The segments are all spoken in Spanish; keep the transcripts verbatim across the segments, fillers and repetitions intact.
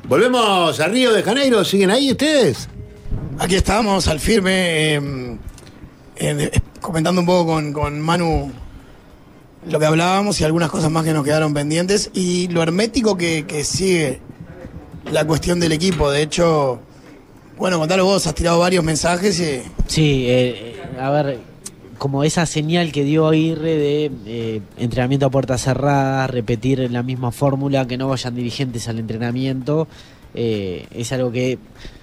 Volvemos a Río de Janeiro. ¿Siguen ahí ustedes? Aquí estamos, al firme, eh, eh, comentando un poco con, con Manu lo que hablábamos y algunas cosas más que nos quedaron pendientes y lo hermético que, que sigue la cuestión del equipo. De hecho, bueno, contalo vos, has tirado varios mensajes y... Sí, eh, a ver, como esa señal que dio Aguirre de eh, entrenamiento a puertas cerradas, repetir la misma fórmula, que no vayan dirigentes al entrenamiento, eh, es algo que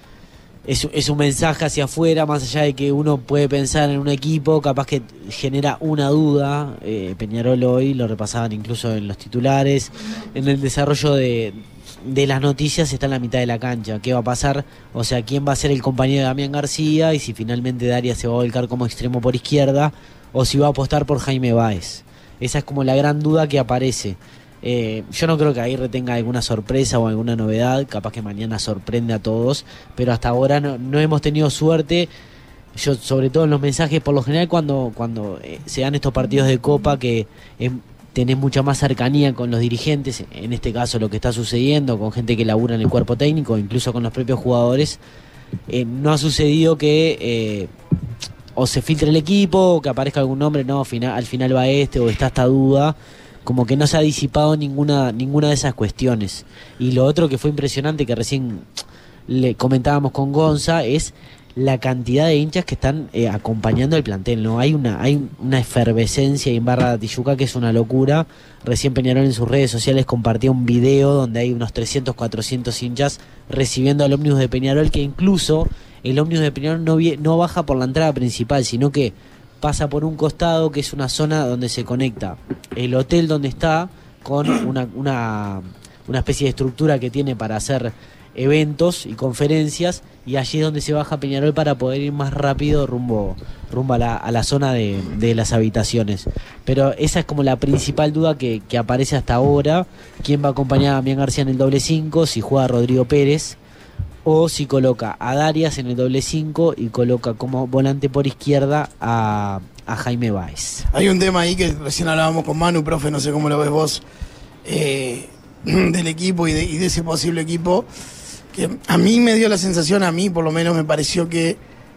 es, es un mensaje hacia afuera, más allá de que uno puede pensar en un equipo, capaz que genera una duda. eh, Peñarol hoy lo repasaban incluso en los titulares, en el desarrollo de... de las noticias está en la mitad de la cancha. ¿Qué va a pasar? O sea, ¿quién va a ser el compañero de Damián García? Y si finalmente Darias se va a volcar como extremo por izquierda, o si va a apostar por Jaime Báez. Esa es como la gran duda que aparece. Eh, yo no creo que Aguirre tenga alguna sorpresa o alguna novedad. Capaz que mañana sorprende a todos, pero hasta ahora no, no hemos tenido suerte. Yo, sobre todo en los mensajes, por lo general cuando, cuando eh, se dan estos partidos de Copa, que eh, tenés mucha más cercanía con los dirigentes, en este caso lo que está sucediendo, con gente que labura en el cuerpo técnico, incluso con los propios jugadores, eh, no ha sucedido que eh, o se filtre el equipo, o que aparezca algún nombre, no, final, al final va este, o está esta duda, como que no se ha disipado ninguna, ninguna de esas cuestiones. Y lo otro que fue impresionante, que recién le comentábamos con Gonza, es la cantidad de hinchas que están eh, acompañando el plantel, ¿no? Hay una, hay una efervescencia en Barra de Tijuca que es una locura. Recién Peñarol en sus redes sociales compartía un video donde hay unos trescientos, cuatrocientos hinchas recibiendo al ómnibus de Peñarol, que incluso el ómnibus de Peñarol no, vi, no baja por la entrada principal, sino que pasa por un costado, que es una zona donde se conecta el hotel donde está con una, una, una especie de estructura que tiene para hacer eventos y conferencias, y allí es donde se baja Peñarol para poder ir más rápido rumbo, rumbo a, la, a la zona de, de las habitaciones. Pero esa es como la principal duda que, que aparece hasta ahora. ¿Quién va a acompañar a Damián García en el doble cinco? Si juega Rodrigo Pérez, o si coloca a Darias en el doble cinco y coloca como volante por izquierda a, a Jaime Báez. Hay un tema ahí que recién hablábamos con Manu, profe, no sé cómo lo ves vos, eh, del equipo y de, y de ese posible equipo, que a mí me dio la sensación, a mí por lo menos me pareció que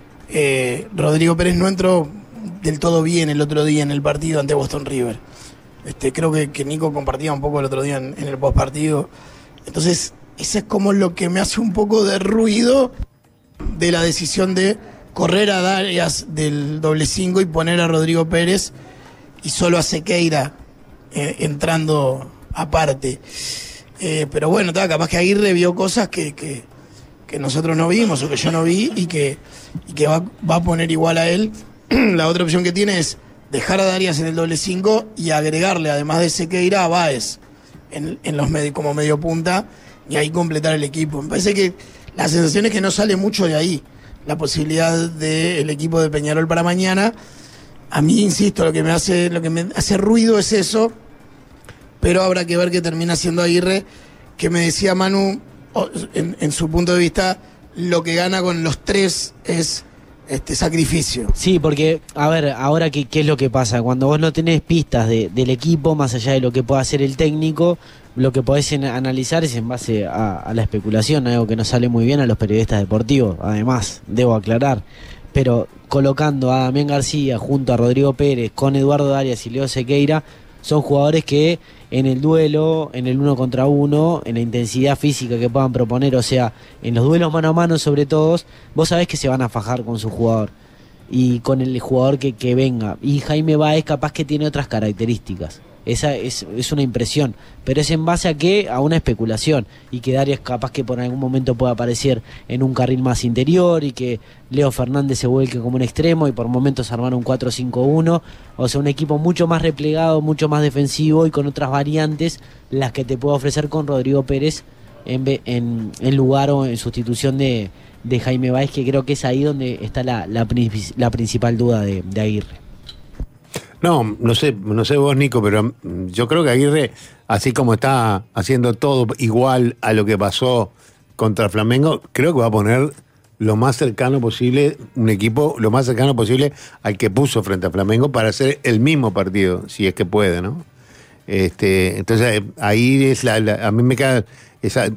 eh, Rodrigo Pérez no entró del todo bien el otro día en el partido ante Boston River. Este, creo que, que Nico compartía un poco el otro día en, en el postpartido. Entonces, eso es como lo que me hace un poco de ruido de la decisión de correr a Darias del doble cinco y poner a Rodrigo Pérez y solo a Sequeira eh, entrando aparte. Eh, pero bueno, tá, capaz que Aguirre vio cosas que, que, que nosotros no vimos o que yo no vi y que, y que va, va a poner igual a él. La otra opción que tiene es dejar a Darias en el doble cinco y agregarle, además de Sequeira, a Báez en, en los medio, como medio punta, y ahí completar el equipo. Me parece que la sensación es que no sale mucho de ahí la posibilidad del equipo de Peñarol para mañana. A mí, insisto, lo que me hace, lo que me hace ruido es eso, pero habrá que ver qué termina siendo Aguirre, que me decía Manu, en, en su punto de vista, lo que gana con los tres es este sacrificio. Sí, porque, a ver, ahora qué, qué es lo que pasa, cuando vos no tenés pistas de, del equipo, más allá de lo que pueda hacer el técnico, lo que podés en, analizar es en base a, a la especulación, algo que no sale muy bien a los periodistas deportivos, además, debo aclarar, pero colocando a Damián García junto a Rodrigo Pérez, con Eduardo Darias y Leo Sequeira, son jugadores que en el duelo, en el uno contra uno, en la intensidad física que puedan proponer, o sea, en los duelos mano a mano sobre todo, vos sabés que se van a fajar con su jugador y con el jugador que, que venga. Y Jaime Báez capaz que tiene otras características. Esa es, es una impresión, pero es en base a qué, a una especulación, y que Darias capaz que por algún momento pueda aparecer en un carril más interior y que Leo Fernández se vuelque como un extremo y por momentos armar un cuatro cinco uno, o sea, un equipo mucho más replegado, mucho más defensivo y con otras variantes, las que te puedo ofrecer con Rodrigo Pérez en, en, en lugar o en sustitución de, de Jaime Báez, que creo que es ahí donde está la, la, la principal duda de, de Aguirre. No, no sé, no sé vos, Nico, pero yo creo que Aguirre, así como está haciendo todo igual a lo que pasó contra Flamengo, creo que va a poner lo más cercano posible, un equipo lo más cercano posible al que puso frente a Flamengo para hacer el mismo partido, si es que puede, ¿no? Este, entonces ahí es la, la a mí me queda esa,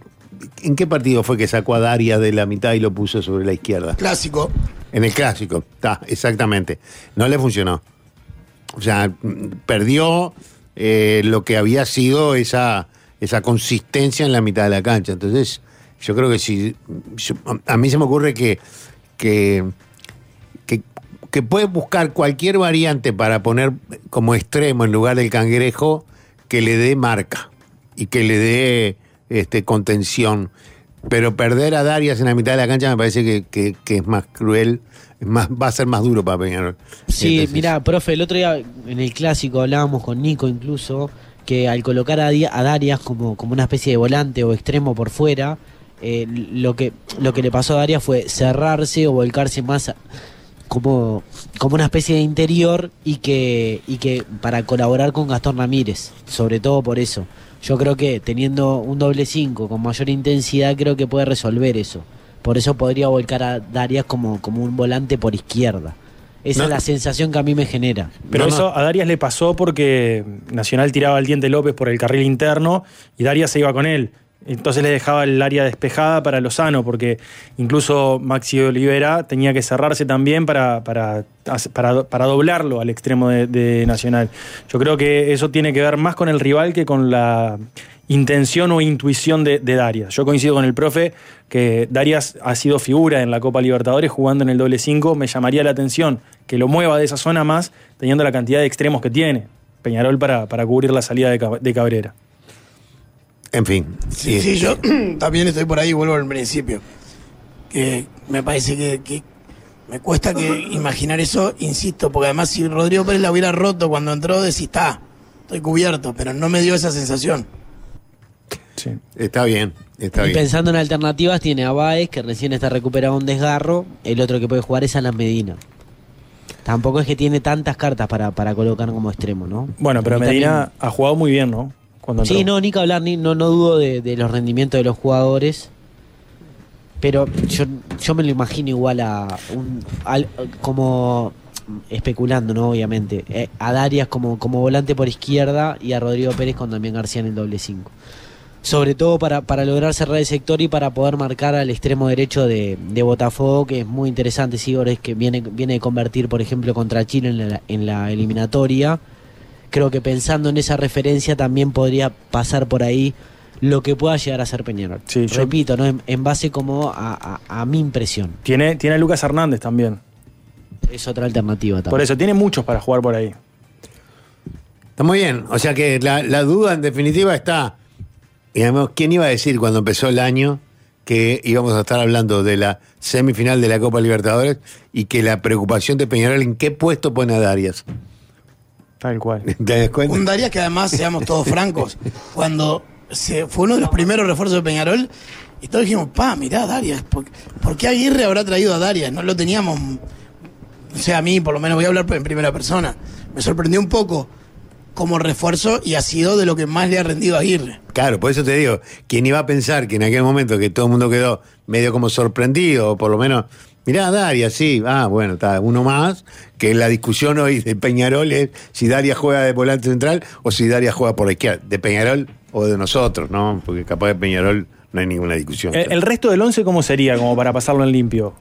¿En qué partido fue que sacó a Darias de la mitad y lo puso sobre la izquierda? Clásico. En el clásico, está, exactamente. No le funcionó. O sea, perdió eh, lo que había sido esa, esa consistencia en la mitad de la cancha. Entonces, yo creo que si. Yo, a mí se me ocurre que. que que, que puede buscar cualquier variante para poner como extremo en lugar del Cangrejo que le dé marca y que le dé este, contención. Pero perder a Darias en la mitad de la cancha me parece que, que, que es más cruel, es más, va a ser más duro para Peñarol. Sí, Entonces, mira, profe, el otro día en el clásico hablábamos con Nico incluso, que al colocar a, Di- a Darias como, como una especie de volante o extremo por fuera, eh, lo que lo que le pasó a Darias fue cerrarse o volcarse más a- como, como una especie de interior y que, y que para colaborar con Gastón Ramírez, sobre todo por eso. Yo creo que teniendo un doble cinco con mayor intensidad creo que puede resolver eso. Por eso podría volcar a Darias como, como un volante por izquierda. Esa No. es la sensación que a mí me genera. Pero No, eso no. a Darias le pasó porque Nacional tiraba al Diente López por el carril interno y Darias se iba con él. Entonces le dejaba el área despejada para Lozano, porque incluso Maxi Olivera tenía que cerrarse también para, para, para, para doblarlo al extremo de, de Nacional. Yo creo que eso tiene que ver más con el rival que con la intención o intuición de, de Darias. Yo coincido con el profe que Darias ha sido figura en la Copa Libertadores jugando en el doble cinco. Me llamaría la atención que lo mueva de esa zona más, teniendo la cantidad de extremos que tiene Peñarol para, para cubrir la salida de, de Cabrera. En fin. Sí, sí, yo también estoy por ahí, vuelvo al principio. Que me parece que, que me cuesta que imaginar eso, insisto, porque además si Rodrigo Pérez la hubiera roto cuando entró, decís, está, estoy cubierto, pero no me dio esa sensación. Sí. Está bien, está Y bien. pensando en alternativas, tiene a Báez, que recién está recuperado un desgarro. El otro que puede jugar es Alan Medina. Tampoco es que tiene tantas cartas para, para colocar como extremo, ¿no? Bueno, pero Y Medina también- ha jugado muy bien, ¿no? Cuando Sí, entró. no, ni que hablar, ni, no, no dudo de, de los rendimientos de los jugadores. Pero yo, yo me lo imagino igual a un al- como especulando, ¿no? Obviamente. Eh, a Darias como, como volante por izquierda y a Rodrigo Pérez con Damián García en el doble cinco. Sobre todo para, para lograr cerrar el sector y para poder marcar al extremo derecho de, de Botafogo, que es muy interesante, Sigores, que viene, viene de convertir, por ejemplo, contra Chile en la, en la eliminatoria. Creo que pensando en esa referencia también podría pasar por ahí lo que pueda llegar a ser Peñarol. Sí, yo- Repito, ¿no? En, en base como a, a- a mi impresión. Tiene, tiene a Lucas Hernández también. Es otra alternativa también. Por eso, tiene muchos para jugar por ahí. Está muy bien. O sea que la, la duda en definitiva está. Y además, ¿quién iba a decir cuando empezó el año que íbamos a estar hablando de la semifinal de la Copa Libertadores y que la preocupación de Peñarol en qué puesto pone a Darias? Tal cual. ¿Te das cuenta? Un Darias que además, seamos todos francos, cuando se fue uno de los primeros refuerzos de Peñarol, y todos dijimos, pa, mirá Darias, ¿por, ¿por qué Aguirre habrá traído a Darias? No lo teníamos, o sea, a mí por lo menos voy a hablar en primera persona, me sorprendió un poco como refuerzo y ha sido de lo que más le ha rendido a Aguirre. Claro, por eso te digo, ¿quién iba a pensar que en aquel momento que todo el mundo quedó medio como sorprendido, o por lo menos, mirá, Darias, sí, ah, bueno, está, uno más, que la discusión hoy de Peñarol es si Darias juega de volante central o si Darias juega por la izquierda, de Peñarol o de nosotros, ¿no? Porque capaz de Peñarol no hay ninguna discusión. El, el resto del once, ¿cómo sería? Como para pasarlo en limpio.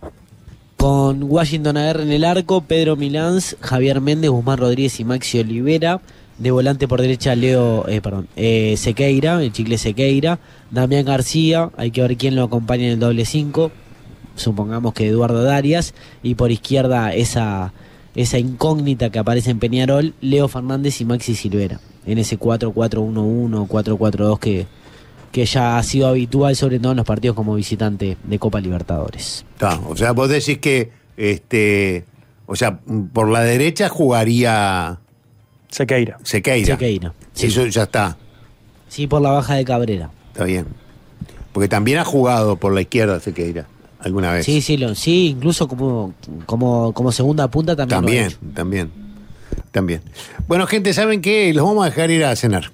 Con Washington Aguirre en el arco, Pedro Milans, Javier Méndez, Guzmán Rodríguez y Maxi Olivera. De volante por derecha, Leo, eh, perdón, eh, Sequeira, el chicle Sequeira. Damián García, hay que ver quién lo acompaña en el doble cinco. Supongamos que Eduardo Darias. Y por izquierda, esa, esa incógnita que aparece en Peñarol, Leo Fernández y Maxi Silvera. En ese cuatro cuatro uno uno, cuatro cuatro dos que, que ya ha sido habitual, sobre todo en los partidos como visitante de Copa Libertadores. Está, o sea, vos decís que, este, o sea, por la derecha jugaría Sequeira. Sequeira. Sequeira, sí. Eso ya está, Sí, por la baja de Cabrera. está bien. Porque también ha jugado por la izquierda Sequeira, alguna vez. Sí, sí, lo, sí, incluso como, como, como segunda punta también. lo ha También, hecho. también, también. Bueno, gente, ¿saben qué? Los vamos a dejar ir a cenar.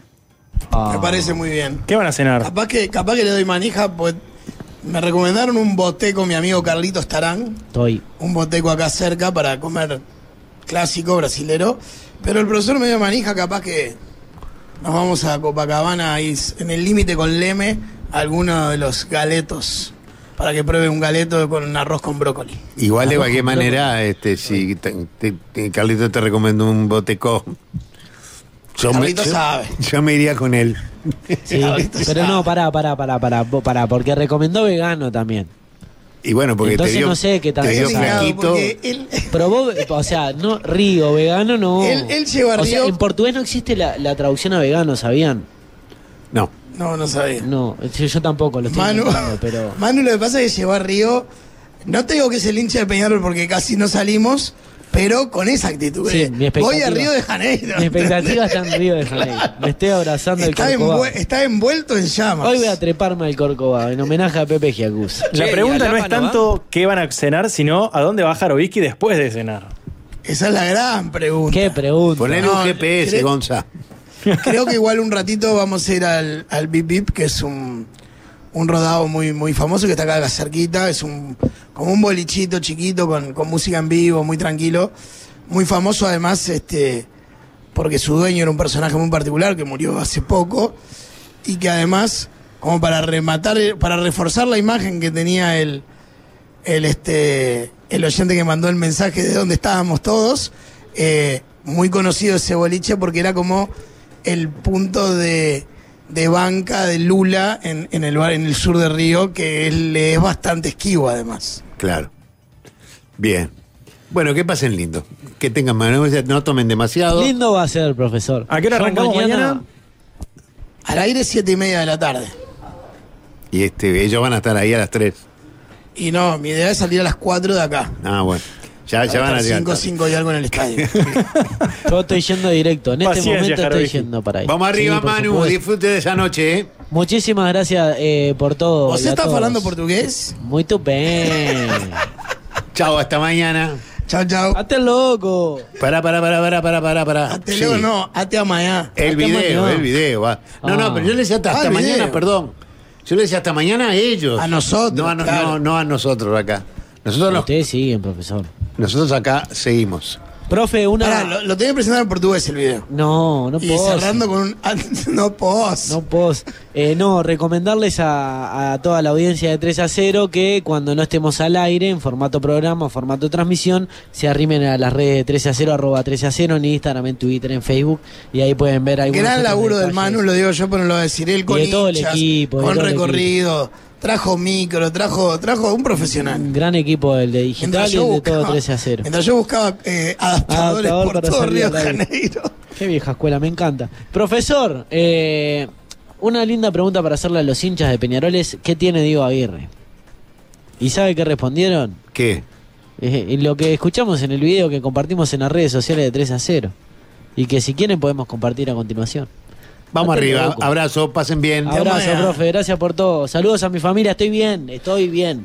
Ah. Me parece muy bien. ¿Qué van a cenar? Capaz que, capaz que le doy manija, pues me recomendaron un boteco, mi amigo Carlitos Tarán, Estoy. un boteco acá cerca para comer clásico brasilero, pero el profesor me dio manija, capaz que nos vamos a Copacabana ahí en el límite con Leme alguno de los galetos para que pruebe un galeto con un arroz con brócoli. Igual de cualquier manera, este, si te, te, te, Carlito te recomiendo un botecó. Yo Carlito me, sabe. Yo, yo me iría con él. Sí, pero no, pará, pará, pará, pará, pará, porque recomendó vegano también. Y bueno, porque Entonces te dio, no sé qué tal. te dio Es delicado, flaquito. Él, Probó, o sea, no, Río, vegano no. Él, él lleva a O sea, Río. en portugués no existe la, la traducción a vegano, ¿sabían? No. No, no sabía. No, yo, yo tampoco lo estoy Manu, intentando, pero. Manu, lo que pasa es que llevó a Río. No te digo que es el hincha de Peñarol porque casi no salimos, pero con esa actitud. Sí, eh, mi expectativa- Voy a Río de Janeiro. Mi expectativa está en Río de Janeiro. Me estoy abrazando el Está, Corcovado. envue- está envuelto en llamas. Hoy voy a treparme al Corcovado en homenaje a Pepe Giacuz. La Che, pregunta ¿y a no es Lapa no tanto qué van a cenar, sino a dónde va Jarovicki después de cenar. Esa es la gran pregunta. Qué pregunta. Ponele No, un G P S, creo- Gonza. Creo que igual un ratito vamos a ir al, al Bip Bip, que es un, un rodado muy, muy famoso que está acá cerquita. Es un como un bolichito chiquito con, con música en vivo, muy tranquilo. Muy famoso además, este, porque su dueño era un personaje muy particular que murió hace poco. Y que además, como para rematar, para reforzar la imagen que tenía el, el, este, el oyente que mandó el mensaje de dónde estábamos todos, eh, muy conocido ese boliche porque era como el punto de, de banca de Lula en, en el bar en el sur de Río, que él es bastante esquivo además. Claro. Bien. Bueno, que pasen lindo. Que tengan manos, no tomen demasiado. Lindo va a ser, profesor. ¿A qué hora Yo arrancamos mañana? Al aire siete y media de la tarde. Y este, ellos van a estar ahí a las tres. Y no, mi idea es salir a las cuatro de acá. Ah, bueno. Ya, ya van a llegar. cinco, cinco y algo en el estadio. Yo estoy yendo directo. En este Paciencia, momento estoy Jarovicki. yendo para ahí. Vamos arriba, Sí, por Manu. supuesto. Disfrute de esa noche, ¿eh? Muchísimas gracias eh, por todo. ¿Vos y a estás todos. hablando portugués? Muy bien. Chao, hasta mañana. Chao, chao. ¡Hasta loco! Pará, pará, pará, pará, pará, pará, pará. Ate Sí. luego, no, ate a mañana. El Hasta video, mañana. el video, va. No, Ah. no, pero yo le decía hasta, Ah, hasta el mañana, video. perdón. Yo le decía hasta mañana a ellos. A nosotros, No a, no, claro. no, no a nosotros acá. Nosotros, nos- Ustedes siguen, profesor. nosotros acá seguimos. Profe, una. Pará, lo, lo tengo que presentar en portugués el video. No, no Y puedo. cerrando con un... no pos. No puedo. Eh, no, recomendarles a, a toda la audiencia de tres a cero que cuando no estemos al aire, en formato programa, formato transmisión, se arrimen a las redes de tres a cero, arroba tres a cero, en Instagram, en Twitter, en Facebook, y ahí pueden ver algunos Gran otros laburo del detalles. Manu, lo digo yo, pero no lo voy a decir él, con de todo el hinchas, equipo, de con todo el recorrido, trajo micro, trajo, trajo un profesional. Un gran equipo el de digital Mientras y yo el de buscaba, todo tres a cero. mientras yo buscaba eh, adaptadores Adaptador por para todo salir Río de al aire. Janeiro. Qué vieja escuela, me encanta. Profesor, eh, una linda pregunta para hacerle a los hinchas de Peñarol es, ¿qué tiene Diego Aguirre? ¿Y sabe qué respondieron? ¿Qué? Eh, en lo que escuchamos en el video que compartimos en las redes sociales de tres a cero. Y que si quieren podemos compartir a continuación. Vamos Hasta arriba. luego. Abrazo, pasen bien. Abra- Abrazo, mañana. profe, gracias por todo. Saludos a mi familia, estoy bien, estoy bien.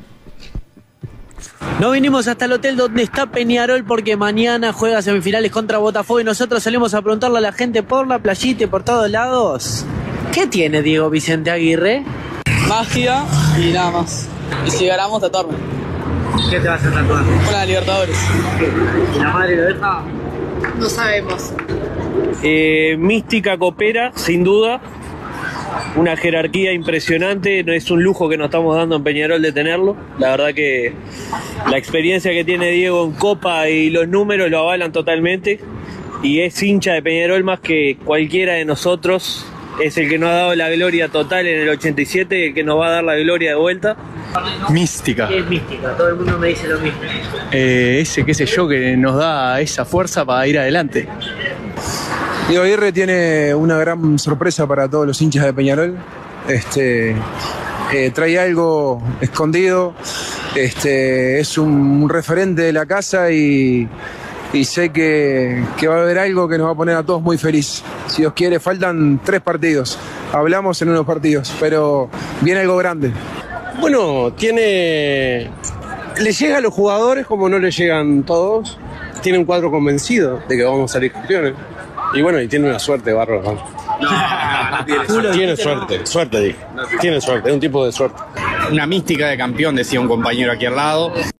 No vinimos hasta el hotel donde está Peñarol porque mañana juega semifinales contra Botafogo y nosotros salimos a preguntarle a la gente por la playita y por todos lados. ¿Qué tiene Diego Vicente Aguirre? Magia y nada más. Y si ganamos, tatuarme. ¿Qué te va a hacer tatuar? Una Libertadores. ¿Y la madre lo deja? No sabemos. Eh, mística copera, sin duda. Una jerarquía impresionante. No es un lujo que nos estamos dando en Peñarol de tenerlo. La verdad que la experiencia que tiene Diego en Copa y los números lo avalan totalmente. Y es hincha de Peñarol más que cualquiera de nosotros. Es el que nos ha dado la gloria total en el ochenta y siete y el que nos va a dar la gloria de vuelta. Mística. Es mística, todo el mundo me dice lo mismo. Eh, ese, qué sé yo, que nos da esa fuerza para ir adelante. Diego Aguirre tiene una gran sorpresa para todos los hinchas de Peñarol. Este, eh, trae algo escondido. Este, es un, un referente de la casa y, y sé que, que va a haber algo que nos va a poner a todos muy feliz. Si Dios quiere, faltan tres partidos. Hablamos en unos partidos, pero viene algo grande. Bueno, tiene. Le llega a los jugadores como no le llegan todos. Tiene un cuadro convencido de que vamos a salir campeones. Y bueno, y tiene una suerte, bárbaro. No, no tiene suerte. Tiene suerte, suerte, dije. Tiene suerte, es un tipo de suerte. Una mística de campeón, decía un compañero aquí al lado.